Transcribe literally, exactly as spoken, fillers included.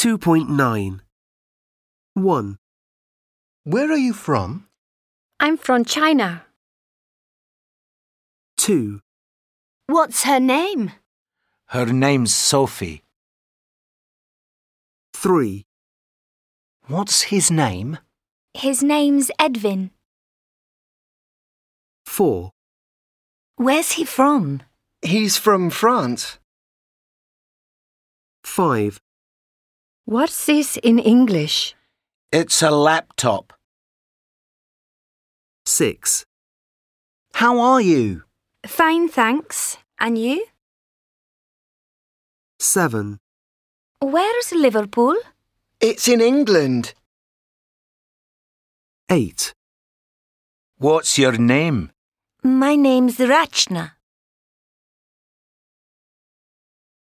two point nine. one. Where are you from? I'm from China. two. What's her name? Her name's Sophie. three. What's his name? His name's Edvin. four. Where's he from? He's from France. five. What's this in English? It's a laptop. six. How are you? Fine, thanks. And you? seven. Where's Liverpool? It's in England. eight. What's your name? My name's Rachna.